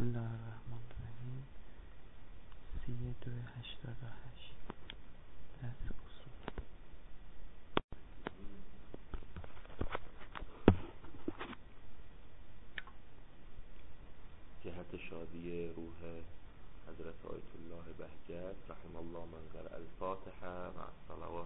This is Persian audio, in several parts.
بسم الله الرحمن الرحیم. 3288 درس اصول. جهت شادی روح حضرت آیت الله بهجت رحم الله من قرأ الفاتحه مع الصلوات.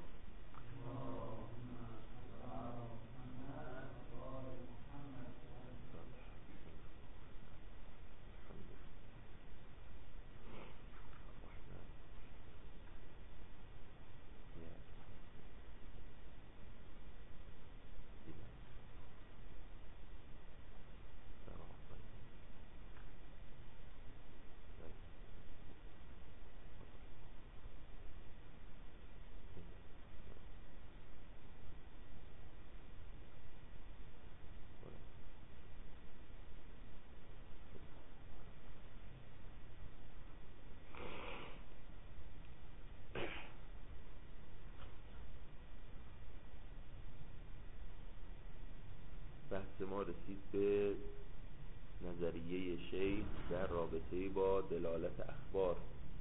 بحث ما رسید به نظریه شیخ در رابطه با دلالت اخبار.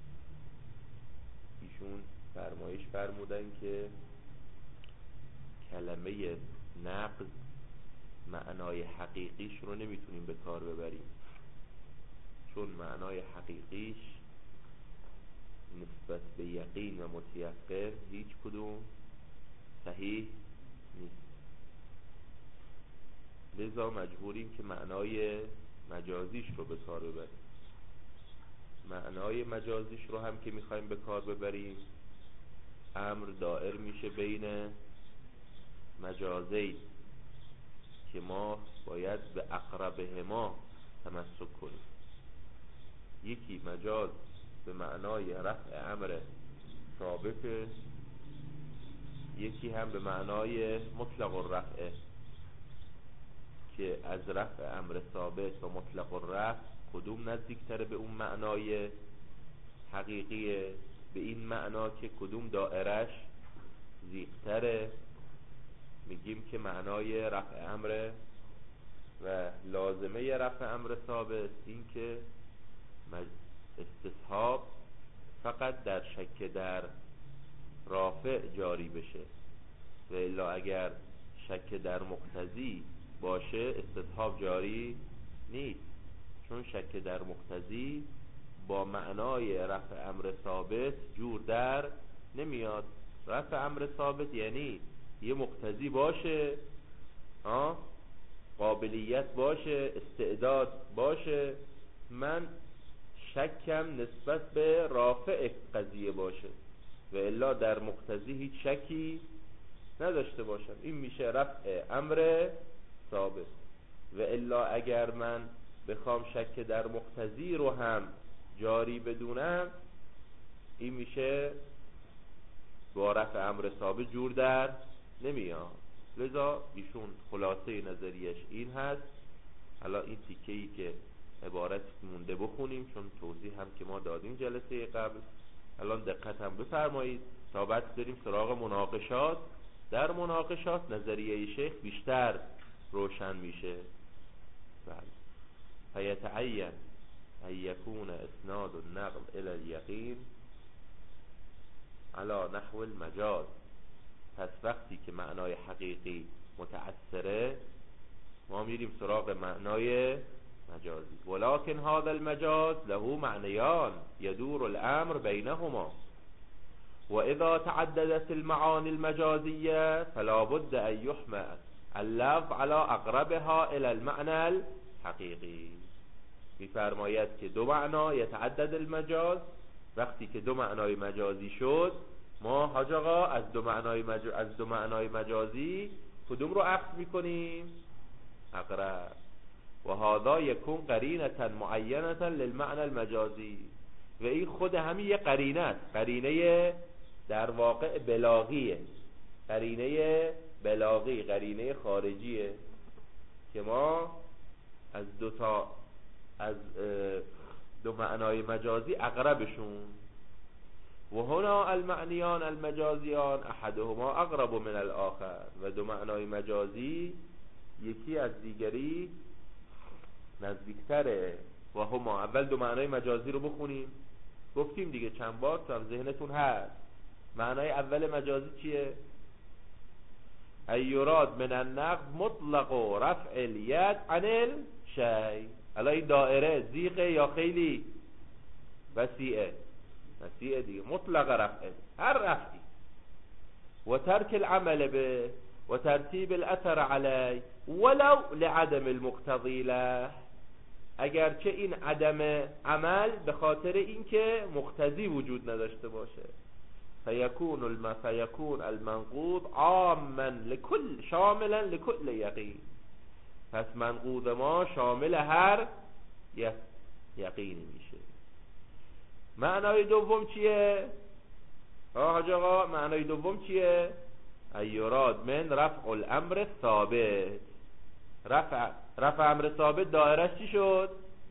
ایشون فرمایش فرمودن که کلمه نقض معنای حقیقیش رو نمیتونیم به کار ببریم، چون معنای حقیقیش نسبت به یقین و متیقن هیچ کدوم صحیح نیست. لذا مجبوریم که معنای مجازیش رو به کار ببریم. معنای مجازیش رو هم که میخوایم به کار ببریم، امر دائر میشه بین مجازی که ما باید به اقربهما تمسک کنیم. یکی مجاز به معنای رفع امر ثابت، یکی هم به معنای مطلق الرفع که از رفع امر ثابت و مطلق الرفع کدوم نزدیکتره به اون معنای حقیقیه، به این معنا که کدوم دائرش زیقتره. میگیم که معنای رفع امر و لازمه رفع امر ثابت این که استصحاب فقط در شک در رافع جاری بشه، و الا اگر شک در مقتضی باشه استصحاب جاری نیست، چون شک در مقتضی با معنای رفع امر ثابت جور در نمیاد. رفع امر ثابت یعنی یه مقتضی باشه، قابلیت باشه، استعداد باشه، من شکم نسبت به رافع قضیه باشه، و الا در مقتضی هیچ شکی نداشته باشم. این میشه رفع امر ثابت. و الا اگر من بخوام شک در مقتضی رو هم جاری بدونم، این میشه با رفع امر ثابت جور در نمیاد. لذا ایشون خلاصه نظریش این هست. حالا این تیکه‌ای که عبارت مونده بخونیم، چون توضیح هم که ما دادیم جلسه قبل. الان دقت هم بفرمایید تا بعد بریم سراغ مناقشات. در مناقشات نظریه شیخ بیشتر روشن میشه. بله. فیتعین ان یکون اسناد النقل الی الیقین علی نحو المجاز. پس وقتی که معنای حقیقی متأثره، ما میریم سراغ معنای مجازی. ولكن هذا المجاز له معنیان يدور الامر بينهما، واذا تعددت المعاني المجازية فلا بد ان يحمل اللفظ على اقربها الى المعنى الحقيقي. میفرماید که دو معنا یتعدد المجاز، وقتی که دو معنای مجازی شد، ما حاج آقا از دو معنای مجازی کدوم رو اخذ میکنیم؟ اقرب. و هذا یکون قرینه معینه للمعنى المجازی. و این خود همین یه قرینه است، قرینه در واقع بلاغیه، قرینه خارجیه که ما از دو معنای مجازی اقربشون. و هنا المعنیان المجازیان احدهما اقرب من الاخر. و دو معنای مجازی یکی از دیگری نزدیکتره. و هما. اول دو معنای مجازی رو بخونیم. گفتیم دیگه چند بار تو هم ذهنتون هست. معنای اول مجازی چیه؟ ایراد من النقض مطلق و رفع الید عن الشی. الان این دائره زیقه یا خیلی وسیعه؟ وسیعه دیگه. مطلق رفع، هر رفعی. و ترک العمل به و ترتیب الاثر علی ولو لعدم المقتضی له. اگرچه این عدم عمل به خاطر اینکه مقتضی وجود نداشته باشه. فیکون المنقوض عاما لكل شاملا لكل یقین. پس منقوض ما شامل هر یقینی میشه. معنای دوم چیه؟ حاج آقا معنای دوم چیه؟ ایراد من رفع الامر ثابت. رفع امر ثابت دائرش چی شد؟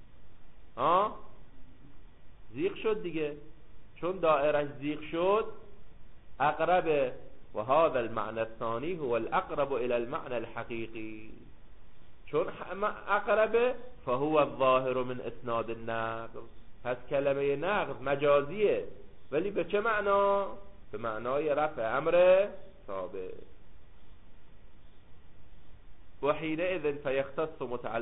زیغ شد دیگه. چون دائرش زیغ شد اقرب و هذا المعنى الثاني هو الاقرب الى المعنى الحقيقي. چون اقرب فهو الظاهر من اسناد النقض. پس کلمه نقض مجازیه، ولی به چه معنا؟ به معنای رفع امر ثابت. و حینئذ فیختص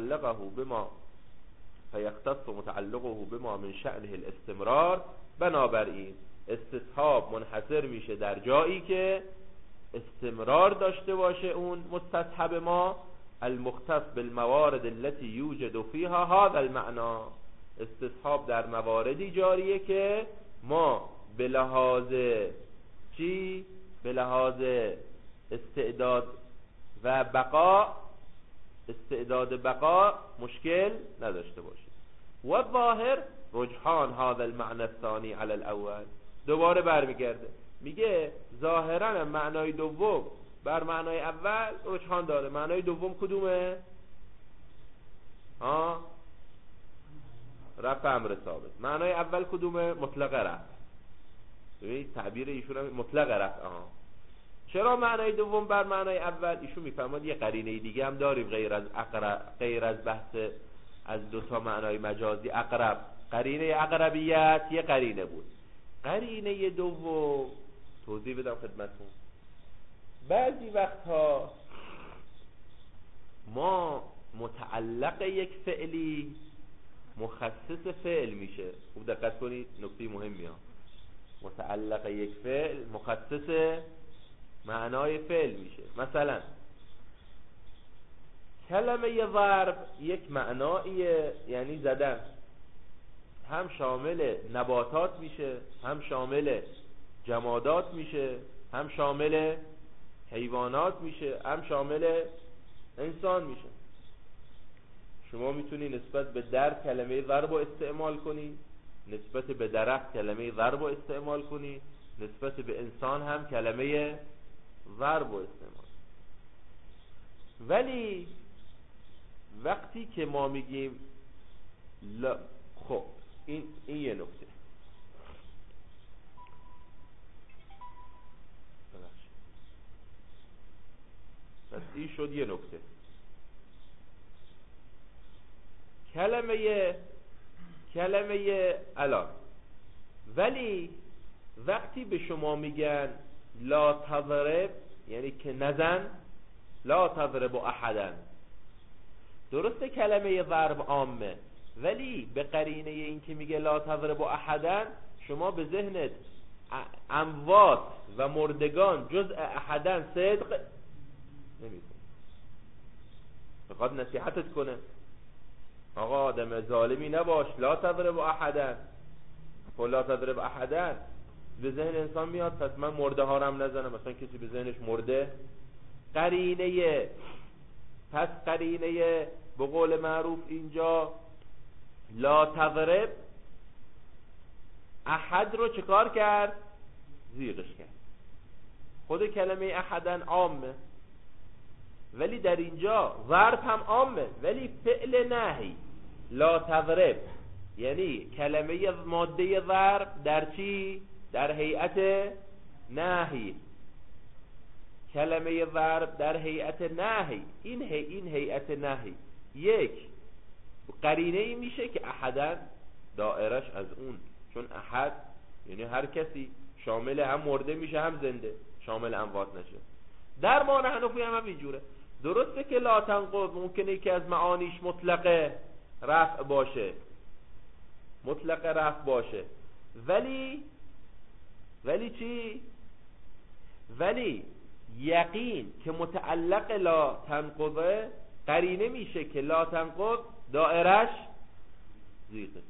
متعلقه بما من شأنه الاستمرار. بنابراین استصحاب منحصر میشه در جایی که استمرار داشته باشه اون مستصحب ما، المختص بالموارد التي يوجد فيها هذا المعنى. استصحاب در مواردی جاریه که ما به لحاظ چی؟ به لحاظ استعداد و بقا مشکل نداشته باشه. و ظاهر رجحان هذا المعنى الثاني على الاول. دوباره برمیگرده میگه ظاهرا معنای دوم بر معنای اول رجحان داره. معنای دوم کدومه؟ رفع امر ثابت. معنای اول کدومه؟ مطلق رفع. ببینید تعبیر ایشون هم مطلق رفع. چرا معنای دوم بر معنای اول؟ ایشون میفهمد یه قرینه دیگه هم داریم غیر از بحث از دو تا معنای مجازی. قرینه اقربیت یه قرینه بود. قرینه دوم توضیح بدم خدمتتون. بعضی وقتها ما متعلق یک فعلی مخصص فعل میشه. خوب دقت کنید، نکته مهمی ها. متعلق یک فعل مخصص معنای فعل میشه. مثلا کلمه ضرب یک معناییه، یعنی زدن. هم شامل نباتات میشه، هم شامل جمادات میشه، هم شامل حیوانات میشه، هم شامل انسان میشه. شما میتونی نسبت به در کلمه ضرب استعمال کنی، نسبت به درخت کلمه ضرب استعمال کنی، نسبت به انسان هم کلمه ضرب استعمال. ولی وقتی که ما میگیم خب این یه نکته. پس این شد یه نکته. کلمه الان. ولی وقتی به شما میگن لا تضرب، یعنی که نزن، لا تضرب احدا. درسته کلمه ضرب عامه، ولی به قرینه این که میگه لا تضرب احدا شما به ذهنت اموات و مردگان جزء احدا صدق نمیکنه. بخواد نصیحتت کنه آقا آدم ظالمی نباش، لا تضرب احدا. لا تضرب احدا به ذهن انسان میاد پس من مرده ها رو هم نزنم. مثلا کسی به ذهنش مرده. قرینه به قول معروف اینجا لا تضرب احد رو چه کار کرد؟ زیغش کرد. خود کلمه احدن عامه، ولی در اینجا ضرب هم عامه، ولی فعل نهی لا تضرب یعنی کلمه ماده ضرب در چی؟ در هیئت نهی. کلمه ضرب در هیئت نهی. این هیئت نهی یک قرینه ای میشه که احدن دائرش از اون، چون احد یعنی هر کسی، شامل هم مرده میشه هم زنده، شامل اموات نشه. درمان حنفی هم اینجوره. درسته که لا تنقض ممکنه که از معانیش مطلق رفع باشه، مطلق رفع باشه، ولی چی؟ ولی یقین که متعلق لا تنقضه قرینه میشه که لا تنقض دائرش زیغه.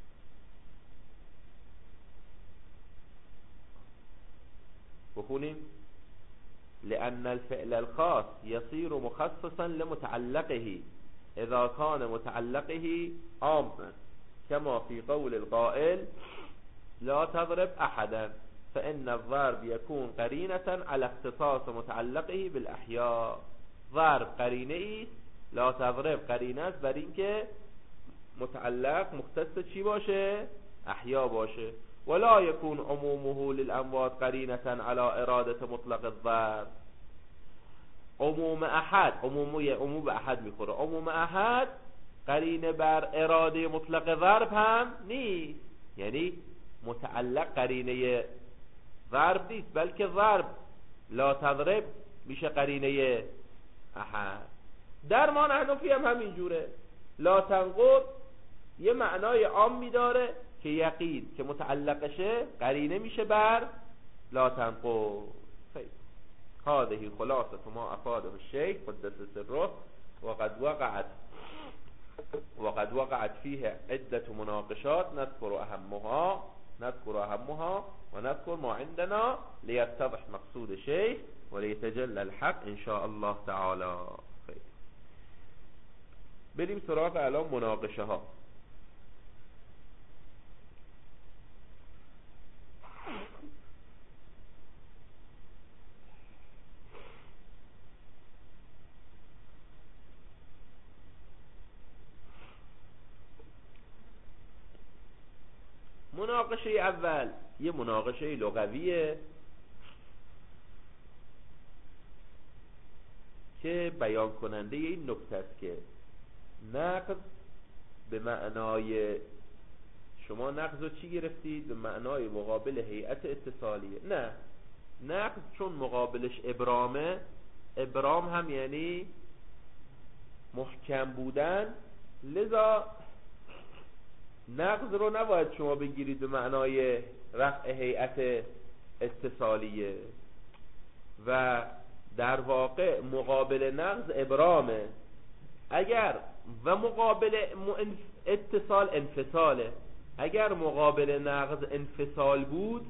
بخونیم لأن الفعل الخاص يصير مخصصا لمتعلقه إذا كان متعلقه عاما كما في قول القائل لا تضرب أحدا فإن الضرب يكون قرينة على اختصاص متعلقه بالأحياء. ضرب قرینه لا تضرب قرینه است بر این که متعلق مختص چی باشه؟ احیا باشه. ولا يكون عمومه للأموات قرينة على إرادة مطلق الضرب. عموم احد، عموم به احد میخوره، عموم احد قرینه بر اراده مطلق ضرب هم نیست، یعنی متعلق قرینه ضرب نیست، بلکه ضرب لا تضرب میشه قرینه احد. درمان حنفی هم همینجوره. لا تنقض یه معنای عامی داره که یقین که متعلقشه قرینه میشه بر لا تنقض. خیلی هذه خلاصة ما افاده الشيخ قدس سره وقد وقعت فيه عدة مناقشات نذكر أهمها ونذكر ما عندنا ليتضح مقصود الشيخ وليتجلى الحق إن شاء الله تعالى. خير. بریم سراغ الان مناقشه ها. مناقشه اول یه مناقشه لغویه که بیان کننده این نکته است که نقض به معنای، شما نقض رو چی گرفتید؟ به معنای مقابل هیئت اتصالیه. نه، نقض چون مقابلش ابرامه، ابرام هم یعنی محکم بودن، لذا نقض رو نباید شما بگیرید به معنای رفع هیئت اتصالیه و در واقع مقابل نقض ابرامه. اگر و مقابل اتصال انفصاله. اگر مقابل نقض انفصال بود،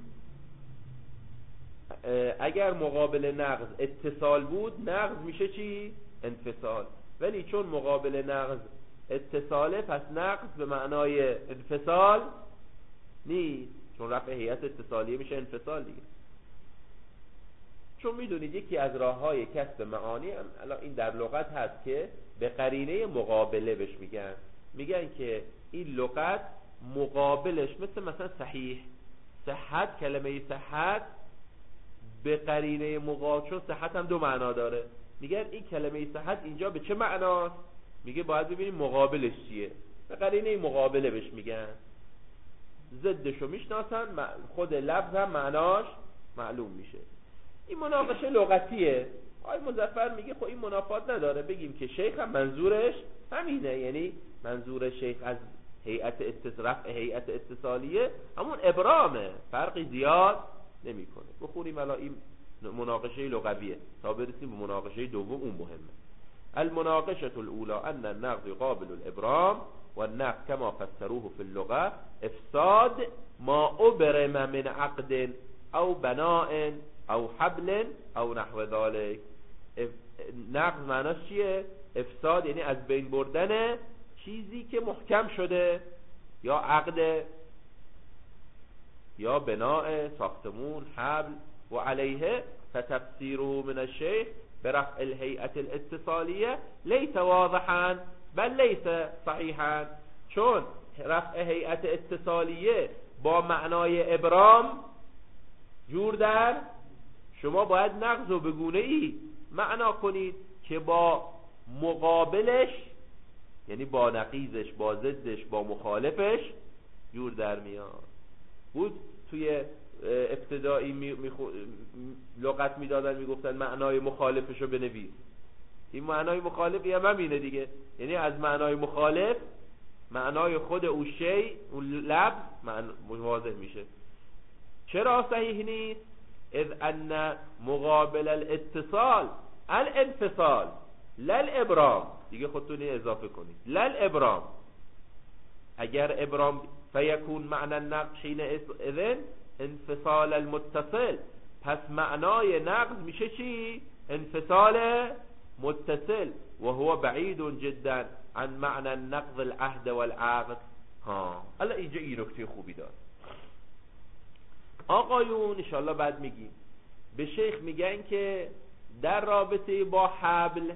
اگر مقابل نقض اتصال بود، نقض میشه چی؟ انفصال. ولی چون مقابل نقض اتصاله، پس نقض به معنای انفصال نیست، چون رفع هیئت اتصالیه میشه انفصال دیگه. چون میدونید یکی از راههای کسب معانی الان این در لغت هست که به قرینه مقابله بهش میگن که این لغت مقابلش مثلا صحیح، صحت، کلمه صحت به قرینه مقابل، چون صحت هم دو معنا داره، میگن این کلمه صحت اینجا به چه معناست؟ میگه باید ببینیم مقابلش چیه. به قرینه مقابله بهش میگن. ضدشو میشناسن، خود لفظ هم معناش معلوم میشه. این مناقشه لغتیه. آقای مظفر میگه خب این منافات نداره، بگیم که شیخ هم منظورش همینه، یعنی منظور شیخ از رفع هیئت اتصالیه همون ابرامه، فرقی زیاد نمیکنه. بخونیم الان این مناقشه لغویه تا برسیم به مناقشه دوم، اون مهمه. المناقشه الاولى ان النقض قابل الابرام والنقض كما فسروه في اللغه افساد ما ابرم من عقد او بناء او حبل او نحو ذلك. نقض معناش چیه؟ افساد یعنی از بین بردن چیزی که محکم شده، یا عقد یا بناء، ساختمون، حبل. و علیه فتفسیره من الشیخ برفع الهیئة الاتصالیه لیس واضحا بل لیس صحیحا. چون رفع هیئت اتصالیه با معنای ابرام جور در، شما باید نقض و بگونه ای معنا کنید که با مقابلش یعنی با نقیضش، با ضدش، با مخالفش جور در میاد. بود توی ابتدایی لغت میدادن میگفتن معنای مخالفشو بنویس. این معنای مخالفی هم همینه دیگه، یعنی از معنای مخالف معنای خود او شی، اون لفظ واضح میشه. چرا صحیح نیست؟ اذ ان مقابل الاتصال الانفصال للابرام. دیگه خودتون اضافه کنید للابرام. اگر ابرام فیکون معنی النقض حین اذن انفصال المتصل، پس معنای نقض میشه چی؟ انفصال متصل و هو بعید جدا عن معنی النقض العهد والعقد. حالا اینجا این نکته خوبی داره آقایون، انشالله بعد میگیم. به شیخ میگن که در رابطه با حبل،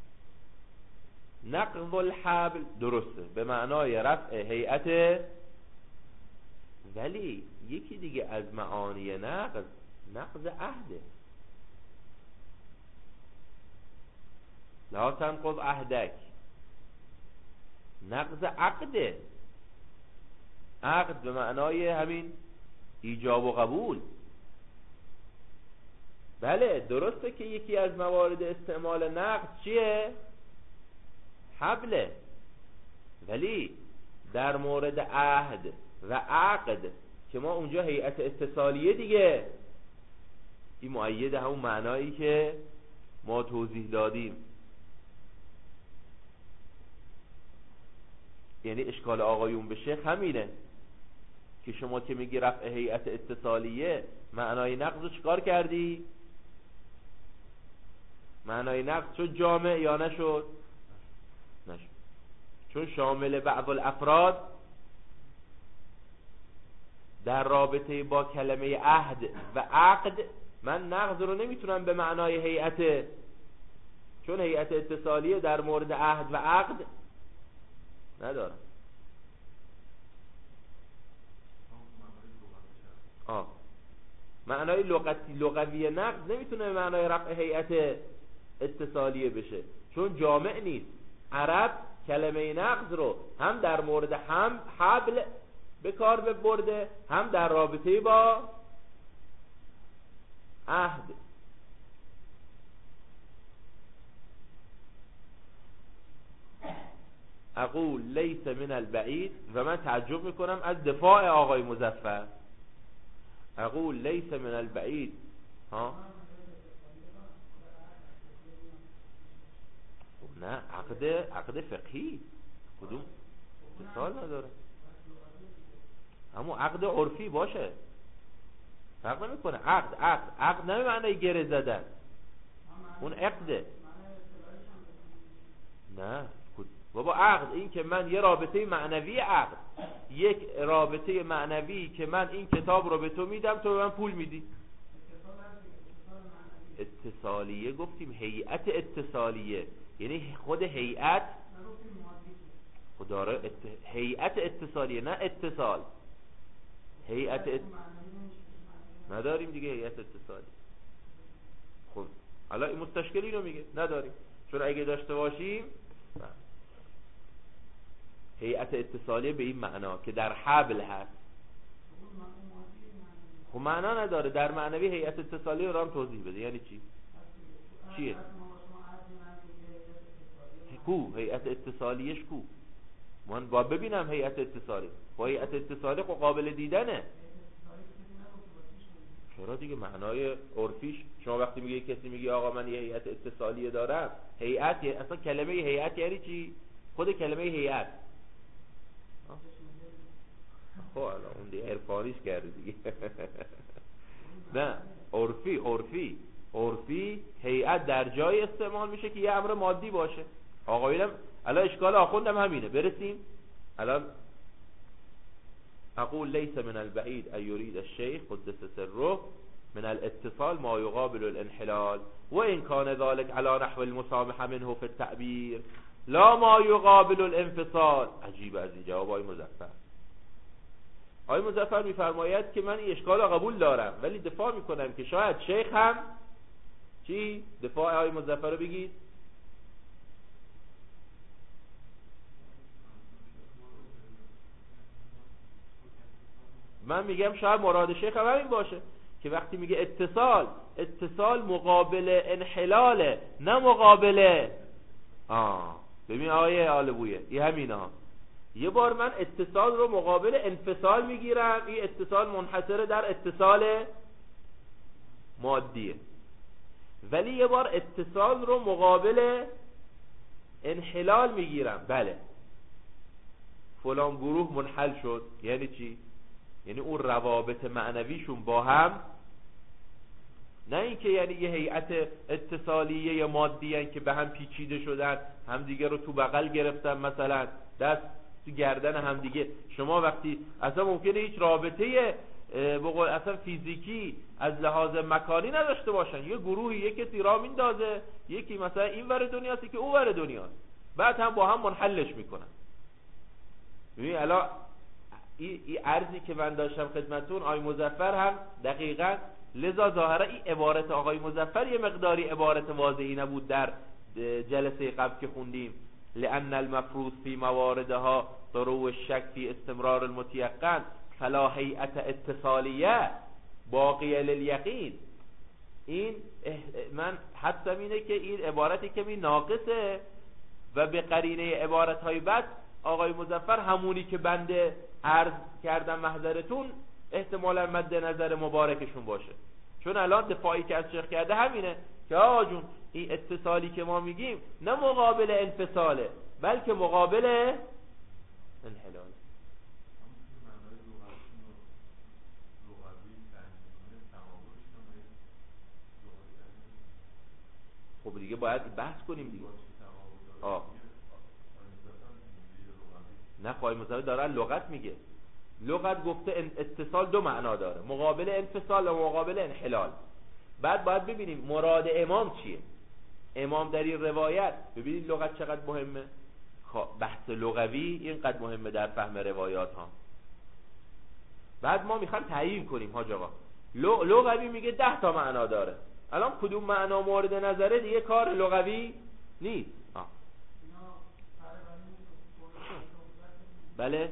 نقض الحبل درسته به معنای رفع هیئت، ولی یکی دیگه از معانی نقض عهده. لا تنقض عهدک، نقض عقده. عقد به معنای همین ایجاب و قبول. بله درسته که یکی از موارد استعمال نقض چیه؟ حبله، ولی در مورد عهد و عقد که ما اونجا هیئت اتصالیه دیگه، این مؤید همون معنایی که ما توضیح دادیم. یعنی اشکال آقایون به شیخ همینه که شما که میگی رفع هیئت اتصالیه، معنای نقض چیکار کردی؟ معنای نقض شد جامع یا نشد؟ نشد، چون شامل بعض الافراد در رابطه با کلمه عهد و عقد. من نقض رو نمیتونم به معنای هیئت، چون هیئت اتصالیه در مورد عهد و عقد ندارم. معنای لغوی نقض نمیتونه به معنای رفع هیئت اتصالیه بشه، چون جامع نیست. عرب کلمه نقض رو هم در مورد هم حبل به کار برده، هم در رابطه با عهد. اقول لیس من البعید، و من تعجب میکنم از دفاع آقای مظفر. اقول لیس من البعید، نه عقد فقهی کدوم اتصال نداره، همون عقد عرفی باشه، فرق نمیکنه. عقد نه معنی گره زدن، اون عقده. نه بابا، عقد این که من یه رابطه معنوی، عقد یک رابطه معنوی که من این کتاب رو به تو میدم، تو به من پول میدی. اتصالیه گفتیم، هیئت اتصالیه یعنی خود هیئت خداره هیئت اتصالیه، نه اتصال. نداریم دیگه هیئت اتصالی. خب حالا این مستشکلی رو میگه نداریم، چون اگه داشته باشیم هیئت اتصالیه به این معنا که در حبل هست، خب معنا نداره. در معنوی هیئت اتصالیه رو هم توضیح بده. یعنی چی؟ چیه؟ کو هیئت اتصالیش کو؟ من با ببینم هیئت اتصالی. با هیئت اتصالی خب قابل دیدنه. چرا دیگه؟ معنای عرفیش، شما وقتی میگه کسی میگه آقا من یه هیئت اتصالیه دارم، هیئت اصلا کلمه هیئت یعنی چی؟ خود کلمه هیئت. خب الان اون دیگه عرفانیش کرده دیگه. نه عرفی هیئت در جای استعمال میشه که یه امر مادی باشه. آقایونم الان اشکال آخوندم همینه. برسیم الان. اقول لیس من البعید ان یرید الشیخ قدس سره من الاتصال ما یقابل الانحلال و ان کان ذلك على نحو المسامحه منه في التعبیر لا ما یقابل الانفصال. عجیب از این جواب آقای مظفر. آقای مظفر میفرماید که من این اشکال قبول دارم، ولی دفاع میکنم که شاید شیخ هم چی؟ دفاع آقای مظفر رو بگید. من میگم شاید مراد شیخ هم همین باشه که وقتی میگه اتصال مقابل انحلاله، نه مقابل ببین آقای آلبویه این همینا. یه بار من اتصال رو مقابل انفصال میگیرم، این اتصال منحصره در اتصال مادیه، ولی یه بار اتصال رو مقابل انحلال میگیرم. بله فلان گروه منحل شد، یعنی چی؟ یعنی اون روابط معنویشون با هم، نه اینکه یعنی یه هیئت اتصالیه مادیه که به هم پیچیده شدن، همدیگه رو تو بغل گرفتن، مثلا دست تو گردن همدیگه. شما وقتی اصلا ممکنه هیچ رابطه بقول اصلا فیزیکی از لحاظ مکانی نداشته باشن، یه گروهی یک کسی راه میندازه، یکی مثلا این ور دنیاست که اون ور دنیاست، بعد هم با هم منحلش میکنن. ببین الان این عرضی که من داشتم خدمتون آقای مظفر هم دقیقاً لذا ظاهرا این عبارت آقای مظفر یه مقداری عبارت واضحی نبود در جلسه قبل که خوندیم. لأن المفروض في مواردها طروء الشك في استمرار المتيقن فلا هيئة اتصالیه باقیه للیقین. این من حدسم اینه که این عبارتی کمی ناقصه و به قرینه عبارت‌های بعد آقای مظفر همونی که بنده عرض کردم محضرتون احتمالا مد نظر مبارکشون باشه، چون الان دفاعی که از شیخ کرده همینه که آقا جون این اتصالی که ما میگیم نه مقابل انفصاله بلکه مقابل انحلاله. خب دیگه باید بحث کنیم دیگه. نه خواهی مصابه داره لغت میگه، لغت گفته اتصال دو معنا داره، مقابل انفصال و مقابل انحلال. بعد باید ببینیم مراد امام چیه. امام در این روایت ببینید لغت چقدر مهمه، بحث لغوی اینقدر مهمه در فهم روایات ها. بعد ما میخوایم تعیین کنیم حاج آقا لغوی میگه 10 تا معنا داره، الان کدوم معنا مورد نظره دیگه کار لغوی نیست. بله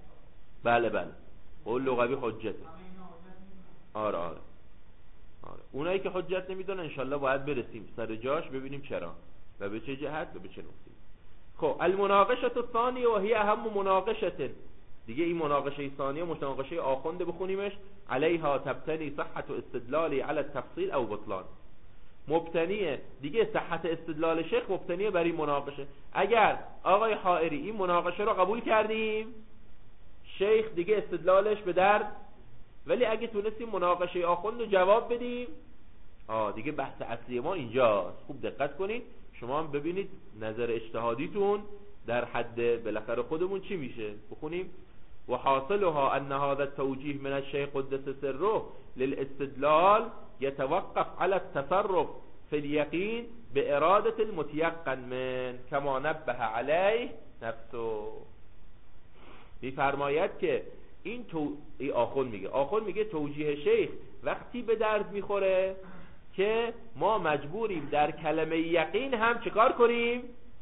قول لغوی حجته. آره اونایی که حجت نمیدونن انشالله باید برسیم سر جاش ببینیم چرا و به چه جهت و به چه نقطه. خب المناقشه الثانیه و هی اهم مناقشه، دیگه این مناقشه ثانیه مناقشه آخوند بخونیمش. علیها تبتنی صحت استدلالی علی التفصیل او بطلان. مبتنیه دیگه صحت استدلال شیخ مبتنیه بر این مناقشه. اگر آقای حائری این مناقشه رو قبول کردیم شیخ دیگه استدلالش به درد، ولی اگه تونستیم مناقشه آخوند رو جواب بدیم دیگه بحث اصلی ما اینجاست. خوب دقت کنید شما هم ببینید نظر اجتهادیتون در حد بالاخره خودمون چی میشه. بخونیم و حاصلها ان هذا التوجیه من الشیخ قدس سره للاستدلال يتوقف على التصرف في اليقين بإرادة المتيقن من كما نبه عليه نفسه. میفرماید که این آخوند میگه توجیه شیخ وقتی به درد میخوره که ما مجبوریم در کلمه یقین هم چیکار کنیم؟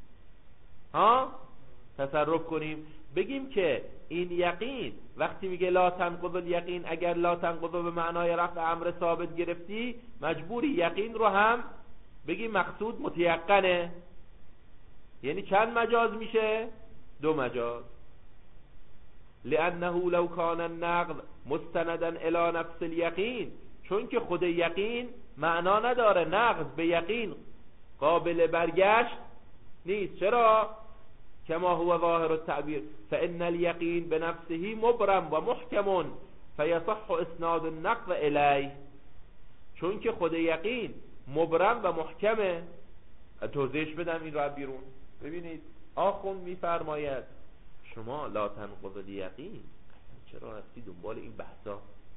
تصرف کنیم. بگیم که این یقین وقتی میگه لا تنقض الیقین، اگر لا تنقض به معنای رفع امر ثابت گرفتی مجبوری یقین رو هم بگیم مقصود متیقنه. یعنی چند مجاز میشه؟ 2 مجاز. لانه لو کان النقض مستندا الی نفس الیقین، چون که خود یقین معنا نداره، نقض به یقین قابل برگشت نیست. چرا؟ كما هو ظاهر التعبير فإن اليقين بنفسه مبرم و محکم فيصح اسناد النقض الیه. چون که خود یقین مبرم و محکمه. توضیحش بدم این رو بیرون. ببینید آخوند میفرماید شما لا تنقض الیقین، چرا رفتی دنبال این بحثا؟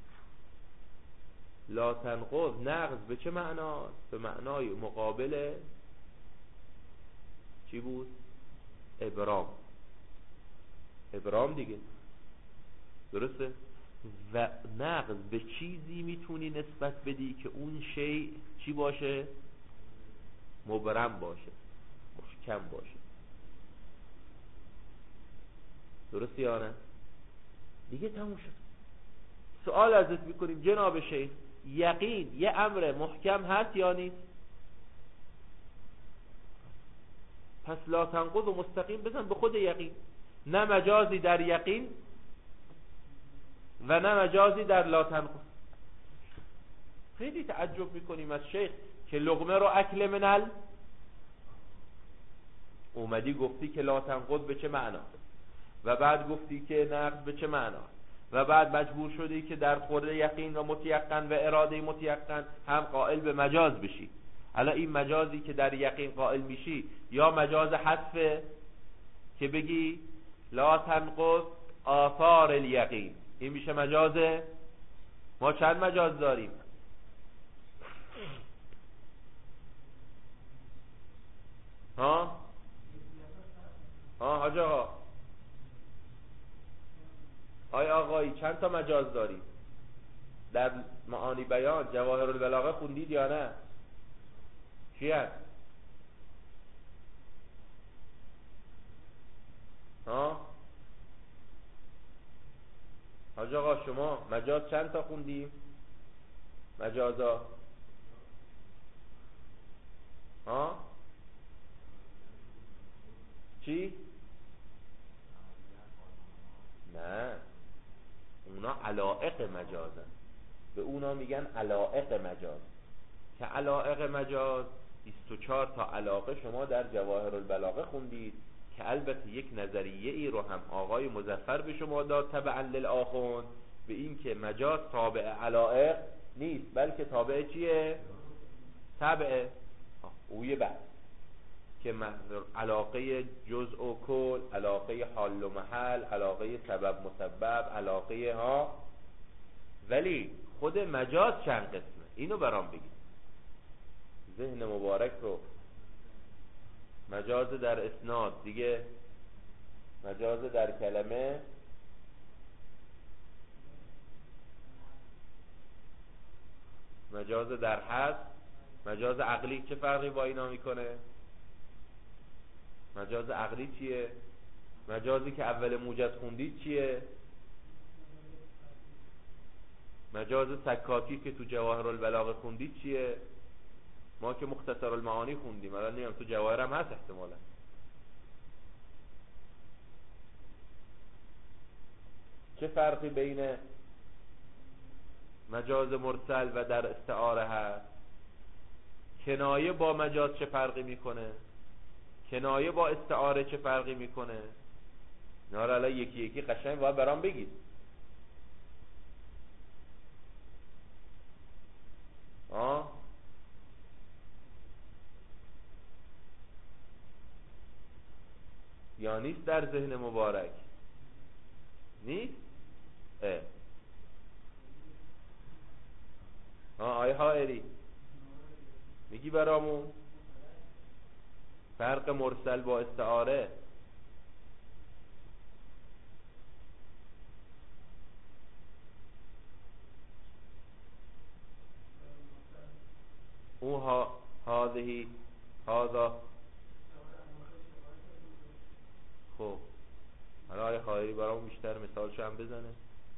لا تنقض نقض به چه معناست؟ به معنای مقابل چی بود؟ ابرام دیگه، درسته؟ و نقض به چیزی میتونی نسبت بدی که اون شی چی باشه؟ مبرم باشه، محکم باشه. درسته یا نه؟ دیگه تموم شد. سوال ازت میکنیم جناب شیخ، یقین یه امر محکم هست یا نیست؟ پس لا تنقض و مستقیم بزن به خود یقین، نه مجازی در یقین و نه مجازی در لا تنقض. خیلی تعجب میکنیم از شیخ که لقمه رو اکل منل اومدی گفتی که لا تنقض به چه معنا و بعد گفتی که نقض به چه معنا و بعد مجبور شدی که در خورد یقین و متیقن و اراده متیقن هم قائل به مجاز بشی. حالا این مجازی که در یقین قائل میشی یا مجاز حذف که بگی لا تنقض آثار الیقین، این میشه مجازه. ما چند مجاز داریم؟ ها حاج آقا، آقایی چند تا مجاز داریم در معانی بیان؟ جواهر البلاغه خوندید یا نه؟ چی هست؟ حاج آقا شما مجاز چند تا خوندیم؟ مجازا چی؟ نه، اونا علائق مجازن، به اونا میگن علائق مجاز. که علائق مجاز 24 تا علاقه شما در جواهر البلاغه خوندید که البته یک نظریه ای رو هم آقای مظفر به شما داد تبعا للآخوند، به این که مجاز تابع علائق نیست بلکه تابع چیه؟ تبعه. او یه بحث که علاقه جزء و کل، علاقه حال و محل، علاقه سبب مسبب، علاقه ولی خود مجاز چند قسمه اینو برام بگید. ذهن مبارک رو. مجاز در اسناد دیگه، مجاز در کلمه، مجاز در حد، مجاز عقلی. چه فرقی با اینا میکنه؟ مجاز عقلی چیه؟ مجازی که اول موجز خوندید چیه؟ مجاز سکاکی که تو جواهر البلاغه خوندید چیه؟ ما که مختصر المعانی خوندیم، الان نمیم تو جواهر هم هست احتمالا. چه فرقی بین مجاز مرسل و در استعاره هست؟ کنایه با مجاز چه فرقی میکنه؟ کنایه با استعاره چه فرقی میکنه؟ اینا رو الان یکی یکی قشنگ باید برام بگید. یا نیست در ذهن مبارک؟ نیست؟ آیه حائری میگی برامون فرق مرسل با استعاره؟ او هذا خب حالا آیه حائری برامون بیشتر مثالشو هم بزنه.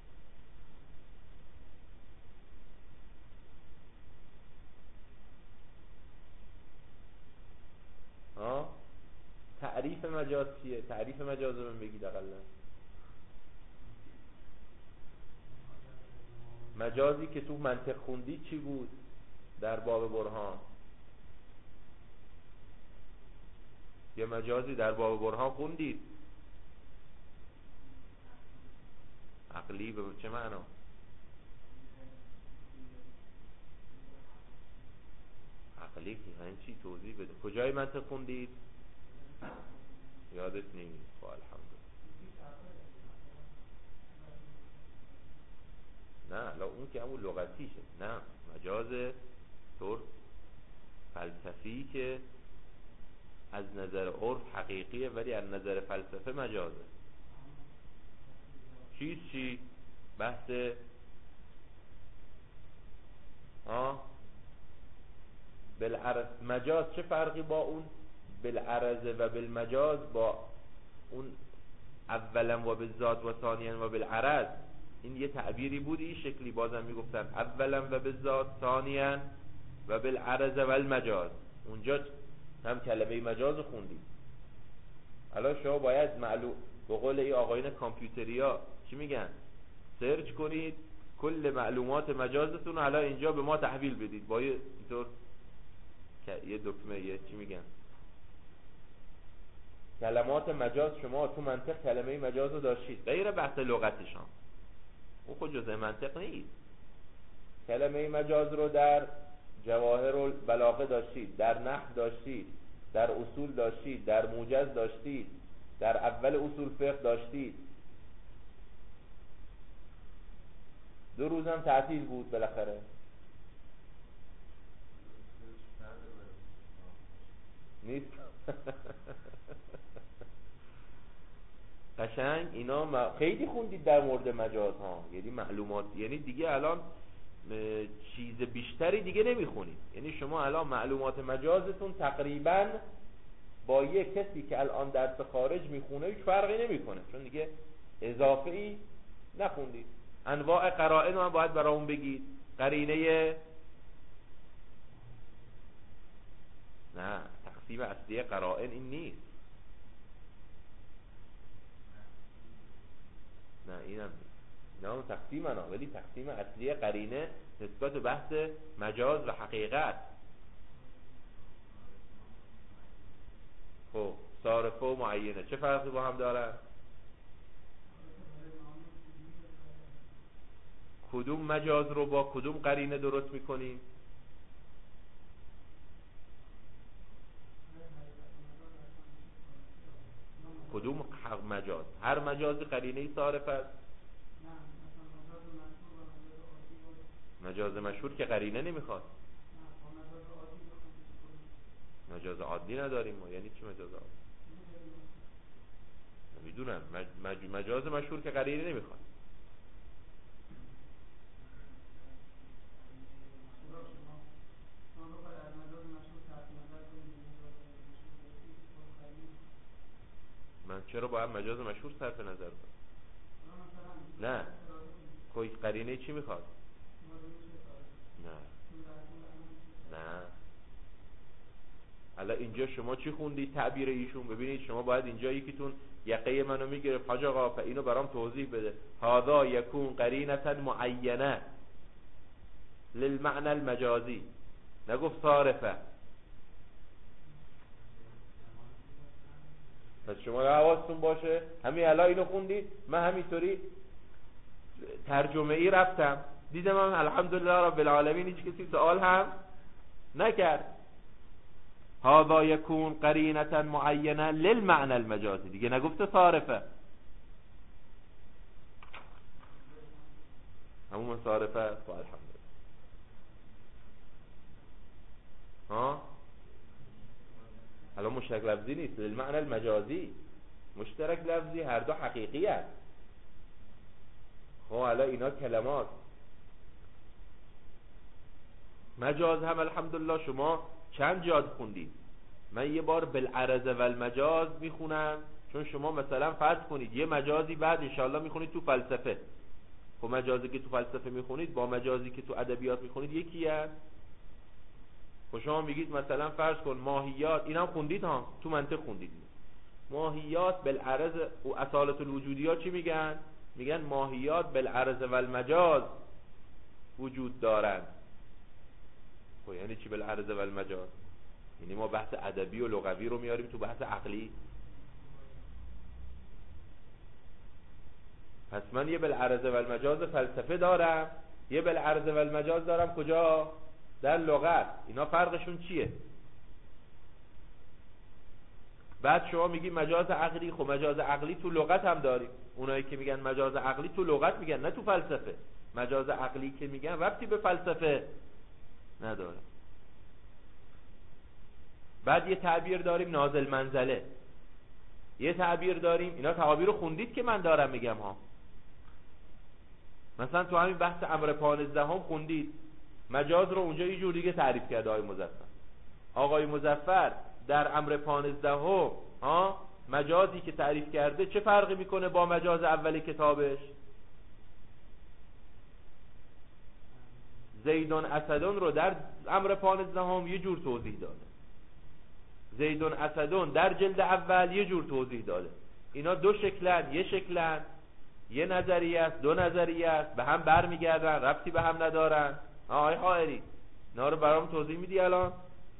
تعریف مجاز چیه؟ تعریف مجاز رو من بگید اقلا. مجازی که تو منطق خوندی چی بود در باب برهان؟ یه مجازی در باب برهان خوندید عقلی به چه معنا؟ عقلی که این چی توضیح بده؟ کجای منطق خوندید؟ یادت نمیاد؟ خب الحمدلله. نه لا اون که همون لغتیشه. نه مجاز طور فلسفی که از نظر عرف حقیقیه ولی از نظر فلسفه مجازه. چی؟ بحث بالعرض. مجاز چه فرقی با اون بالعرض و بالمجاز؟ با اون اولا و بالذات و ثانیا و بالعرض این یه تعبیری بود این شکلی بازم میگفتن اولا و بالذات ثانیا و بالعرض و المجاز. اونجا هم کلمه مجاز خوندید. الان شما باید معلوم به قول این آقایون کامپیوتریا چی میگن، سرچ کنید کل معلومات مجازتون رو الان اینجا به ما تحویل بدید با اینطور یه دکمه یه چی میگن کلمات مجاز. شما تو منطق کلمه مجاز رو داشتید غیر بحث لغتشان، اون خود جزء منطق نیست. کلمه مجاز رو در جواهر البلاغه داشتید، در نحو داشتید، در اصول داشتید، در موجز داشتید، در اول اصول فقه داشتید. 2 روزم تعطیل بود بالاخره. نیست قشنگ اینا خیلی خوندید در مورد مجاز ها، یعنی معلومات، یعنی دیگه الان چیز بیشتری دیگه نمیخونید. یعنی شما الان معلومات مجازتون تقریبا با یه کسی که الان درس خارج میخونه هیچ فرقی نمیکنه، چون دیگه اضافه ای نخوندید. انواع قرائن رو هم باید برامون بگید. قرینه نه، تقسیم اصلی قرائن این نیست. نه اینم نیست، اینا هم تقسیم انا، ولی تقسیم اصلی قرینه نسبت به بحث مجاز و حقیقت. خب صارفه و معینه چه فرقی با هم دارن؟ کدوم مجاز رو با کدوم قرینه درست میکنیم؟ کدوم مجاز؟ هر مجازی قرینه صارف است. مجاز مشهور که قرینه نمیخواد. مجاز عادی نداریم ما. یعنی چی مجاز عادی؟ نمیدونم. مجاز مشهور که قرینه نمیخواد. من چرا باید مجاز مشهور صرف نظر کنم؟ نه کوئی قرینه چی میخواد؟ نه الان اینجا شما چی خوندید تعبیر ایشون؟ ببینید شما باید اینجا یکیتون یقه منو میگیره حاج آقا اینو برام توضیح بده. هذا یکون قرینه معینه للمعنى المجازی، نگفت صارفه. پس شما حواستون باشه همین الان اینو خوندید. من همینطوری ترجمه ای رفتم دیدم من الحمدلله رب العالمین هیچ کسی سوال هم نکرد. هذا یکون قرینه معینه للمعنى المجازی، دیگه نگفته صارفه. همون صارفه. خب الحمدلله. ها الان مشترک لفظی نیست، للمعنى المجازی مشترک لفظی، هر دو حقیقی است. خب الان اینا کلمات مجاز هم الحمدلله شما چند جاد خوندید؟ من یه بار بالعرض و المجاز میخونم، چون شما مثلا فرض کنید یه مجازی بعد انشاءالله میخونید تو فلسفه. خب مجازی که تو فلسفه میخونید با مجازی که تو ادبیات میخونید یکی است. خب شما میگید مثلا فرض کن ماهیات، اینم خوندید ها، تو منطق خوندید. ماهیات بالعرض و اصالت الوجودی ها چی میگن؟ میگن ماهیات بالعرض و المجاز وجود دارند. خب یعنی چی بالعرض و المجاز؟ یعنی ما بحث ادبی و لغوی رو میاریم تو بحث عقلی. پس من یه بالعرض و المجاز فلسفه دارم، یه بالعرض و المجاز دارم کجا؟ در لغت. اینا فرقشون چیه؟ بعد شما میگی مجاز عقلی. خب مجاز عقلی تو لغت هم داریم. اونایی که میگن مجاز عقلی تو لغت میگن، نه تو فلسفه. مجاز عقلی که میگن ربطی به فلسفه نداره. بعد یه تعبیر داریم نازل منزله، یه تعبیر داریم، اینا تعابیر رو خوندید که من دارم میگم ها. مثلا تو همین بحث امر 15 هم خوندید، مجاز رو اونجا یه جور دیگه تعریف کرده آقای مظفر. آقای مظفر در امر 15 ها مجازی که تعریف کرده چه فرقی میکنه با مجاز اول کتابش؟ زیدون اسدون رو در امر 15 یه جور توضیح داده، زیدون اسدون در جلد اول یه جور توضیح داده. اینا دو شکلن، یه شکلن، یه نظریه است، دو نظریه است، به هم برمیگردن، ربطی به هم ندارن. آقای حائری اینا رو برام توضیح میدی الان؟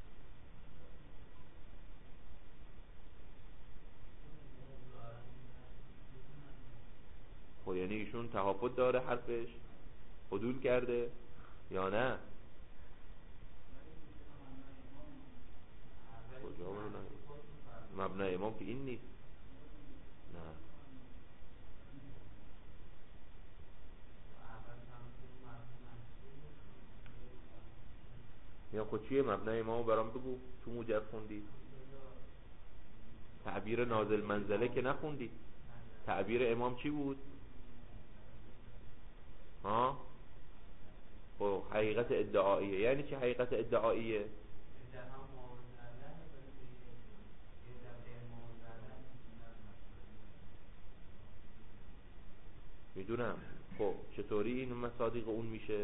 خب یعنی ایشون تهافت داره، حرفش عدول کرده یا نه؟ کجا نه؟ مبنای امام که این نیست. نه یا خود چیه مبنای امامو برام بگو. تو موجب خوندی؟ تعبیر نازل منزله که نخوندی. تعبیر امام چی بود؟ ها؟ خب حقیقت ادعاییه. یعنی چه حقیقت ادعاییه؟ میدونم. خب چطوری این مصادیق اون میشه؟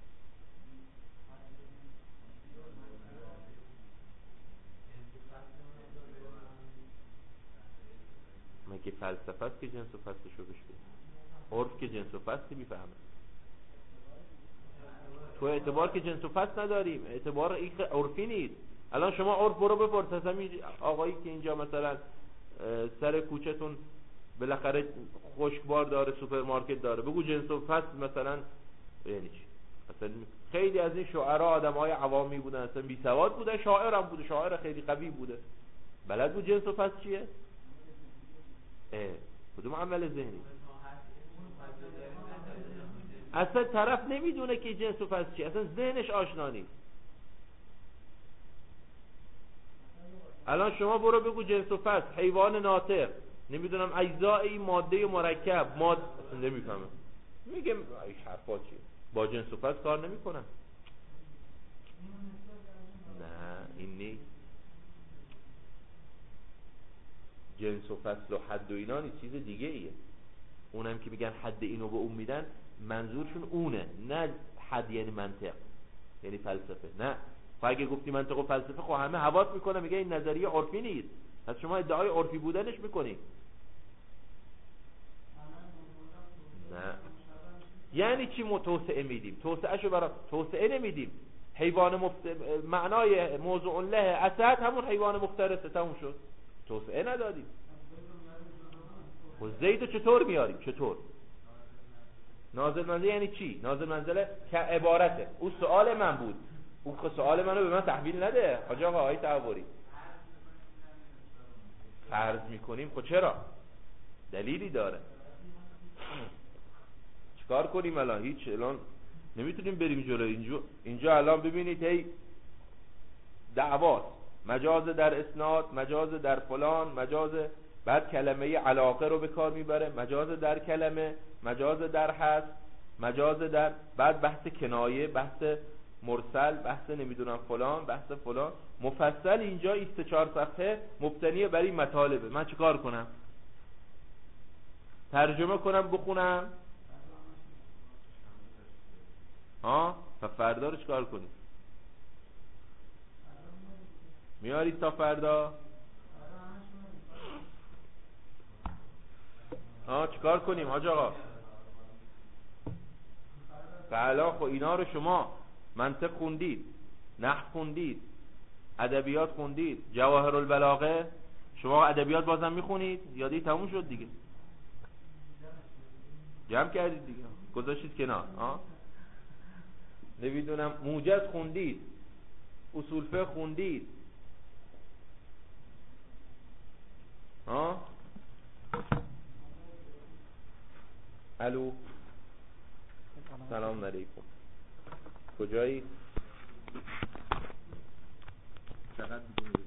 مگه فلسفه است که جنس و فصلشو بشه؟ عرف که جنس و فصل میفهمه. تو اعتبار که جنس و فصل نداریم، اعتبار این عرفی نیست. الان شما عرف برو بپرس از همین آقایی که اینجا مثلا سر کوچه‌تون بالاخره خشکبار داره، سوپرمارکت داره، بگو جنس و فصل مثلا یعنی چی؟ مثلا خیلی از این شاعرها آدم‌های عوامی بودن، اصلا بی سواد بودن، شاعر هم بوده، شاعر خیلی قوی بوده، بلد بود جنس و فصل چیه؟ کدوم عمل ذهنی؟ اصلا طرف نمیدونه که جنس و فصل چیه، اصلا ذهنش آشنا نیست. الان شما برو بگو جنس و فصل حیوان ناطق، نمیدونم اجزای ماده مرکب اصلا نمیفهمه، میگه این حرفا چیه؟ با جنس و فصل کار نمیکنن. نه این نیست. جنس و فصل و حد و اینا نیست، چیز دیگه ایه. اونم که میگن حد اینو به اون میدن منظورشون اونه، نه حد یعنی منطق یعنی فلسفه. نه خب اگه گفتی منطق و فلسفه خب همه حواس میکنه میگه این نظریه عرفی نیست، پس شما ادعای عرفی بودنش میکنی. نه یعنی چی توسعه میدیم؟ توسعهشو برای توسعه نمیدیم. حیوان معنای موضوع له اسد همون حیوان مفترسه، تموم شد. توسعه ندادیم. و زیدو چطور میاریم؟ چطور؟ نازل منزله یعنی چی؟ نازل منزله که عبارته. او سوال من بود، او سوال منو به من تحویل نده حاج آقا. آقای تعوری فرض میکنیم. خب چرا؟ دلیلی داره. چیکار کنیم الان؟ هیچ، الان نمیتونیم بریم جلو. اینجا الان ببینید هی دعواست، مجاز در اسناد، مجاز در فلان، مجاز، بعد کلمه علاقه رو به کار میبره، مجاز در کلمه، مجاز در حذف، مجاز در، بعد بحث کنایه، بحث مرسل، بحث نمیدونم فلان، بحث فلان، مفصل اینجا 24 صفحه مبتنی بر این مطالبه. من چیکار کنم؟ ترجمه کنم بخونم؟ فردا رو چیکار کنیم؟ میارید تا فردا؟ چیکار کنیم حاج آقا؟ فعلا خب اینا رو شما منطق خوندید، نحو خوندید، ادبیات خوندید، جواهر البلاغه، شما ادبیات بازم میخونید؟ یادی تموم شد دیگه، جمع کردید دیگه، گذاشتید کنار. نمیدونم موجز خوندید، اصول فقه خوندید. الو سلام علیکم، کجایی؟ چقدر